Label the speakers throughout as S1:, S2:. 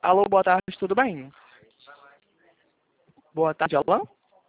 S1: Alô, boa tarde, tudo bem? Boa tarde, Alan.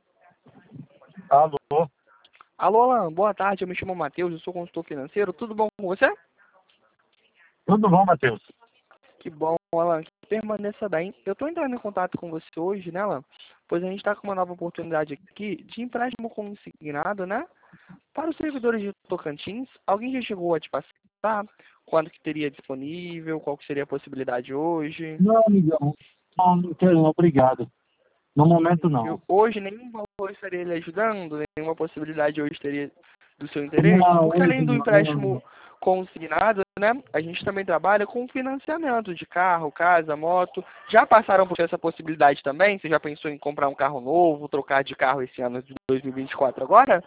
S2: Alô,
S1: Alô, Alan, boa tarde, eu me chamo Matheus, eu sou consultor financeiro, tudo bom com você?
S2: tudo bom, Matheus?
S1: Que bom, Alan, que permaneça bem. Eu estou entrando em contato com você hoje, né, Alan? Pois a gente está com uma nova oportunidade aqui de empréstimo consignado, né? Para os servidores de Tocantins, alguém já chegou a te passar? Quando que teria disponível? Qual que seria a possibilidade hoje?
S2: Não, amigão, não quero não, obrigado. No momento, não.
S1: Hoje nenhum valor estaria lhe ajudando? Nenhuma possibilidade hoje teria do seu interesse?
S2: Não,
S1: Porque
S2: hoje
S1: além do
S2: não.
S1: empréstimo consignado, né, a gente também trabalha com financiamento de carro, casa, moto. Já passaram por essa possibilidade também? Você já pensou em comprar um carro novo, trocar de carro esse ano de 2024 agora?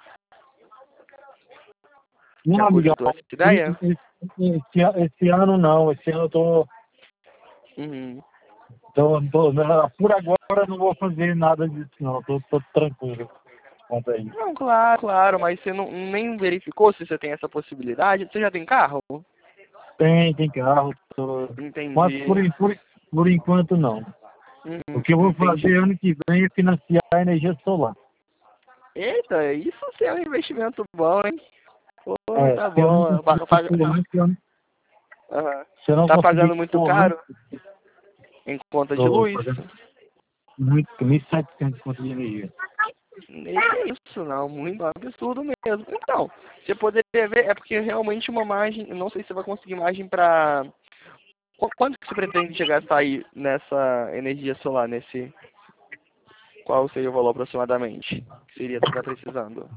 S2: Não,
S1: Já
S2: amigão,
S1: cogitou essa ideia?
S2: esse ano não. Esse ano eu
S1: Uhum.
S2: por agora eu não vou fazer nada disso, não. Tô tranquilo quanto a isso.
S1: Não, claro, claro, mas você não, nem verificou se você tem essa possibilidade? Você já tem carro?
S2: Tem carro, mas
S1: Entendi.
S2: por enquanto não. O que eu vou
S1: Entendi.
S2: fazer ano que vem é financiar a energia solar.
S1: Eita, isso sim é um investimento bom, hein? Pô, tá
S2: Se eu não
S1: bom.
S2: conseguir pôr antes,
S1: Aham.
S2: se eu não
S1: Tá
S2: conseguir
S1: pagando muito
S2: pôr antes,
S1: caro em conta de
S2: tô
S1: luz?
S2: pagando muito, 1.700 conto de energia.
S1: Nem que isso, não. Muito absurdo mesmo. Então, você poderia ver, é porque realmente uma margem, eu não sei se você vai conseguir margem pra... Quanto que você pretende chegar a sair nessa energia solar, nesse... Qual seria o valor aproximadamente que seria estar precisando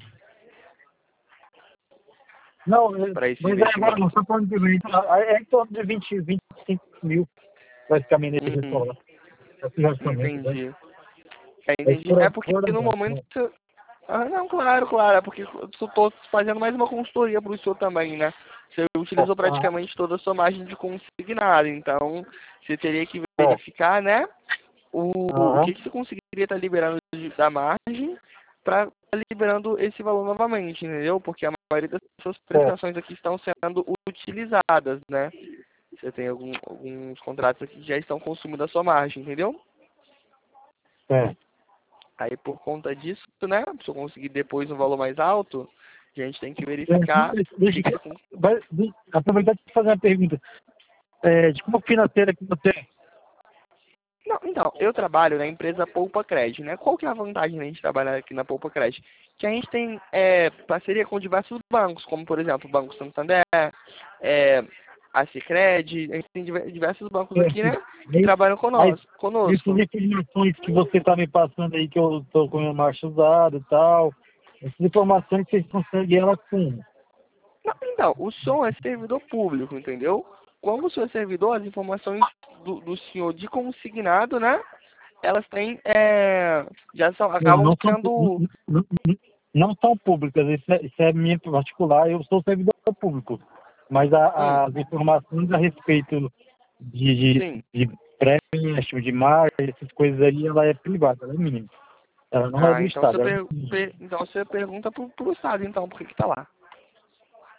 S2: Não,
S1: para esse
S2: mas é agora não,
S1: investimento?
S2: só falando de vinte, é em torno de 25 mil, praticamente, energia
S1: Uhum,
S2: solar. Esse orçamento, né?
S1: entendi.
S2: Mas
S1: Entendi.
S2: por
S1: É porque
S2: agora
S1: no
S2: não.
S1: momento ah, não, claro, claro. É porque eu estou fazendo mais uma consultoria para o senhor também, né? Você utilizou
S2: Ah,
S1: praticamente toda a sua margem de consignado. Então, você teria que
S2: é.
S1: verificar, né? O
S2: Aham.
S1: que você conseguiria estar liberando da margem para estar liberando esse valor novamente, entendeu? Porque a maioria das suas
S2: É.
S1: prestações aqui estão sendo utilizadas, né? Você tem alguns contratos aqui que já estão consumindo a sua margem, entendeu?
S2: É.
S1: Aí por conta disso, né? Se eu conseguir depois um valor mais alto, a gente tem que verificar o
S2: Deixa
S1: que, que você.
S2: aproveitar e fazer uma pergunta. De como financeira que você é?
S1: Não, então, eu trabalho na empresa Poupa Cred, né? Qual que é a vantagem da gente trabalhar aqui na Poupa Cred? Que a gente tem parceria com diversos bancos, como por exemplo o Banco Santander, a Sicredi, a gente tem diversos bancos aqui, né? Que trabalham
S2: Aí, essas
S1: conosco.
S2: informações que você está me passando aí, que eu estou com a marcha usada e tal, essas informações vocês conseguem elas como?
S1: Não, então, o som é servidor público, entendeu? Como o senhor é servidor, as informações do senhor de consignado, né? Elas têm, já são,
S2: Não,
S1: acabam sendo,
S2: não são públicas, isso é minha particular, eu sou servidor público. Mas as informações a respeito
S1: sim.
S2: de pré-empréstimo, de margem, essas coisas aí, ela é privada, ela é mínima. Ela não é
S1: Ah,
S2: do
S1: então você,
S2: Estado, ela é mínima.
S1: então você pergunta pro Estado, então, por que que tá lá?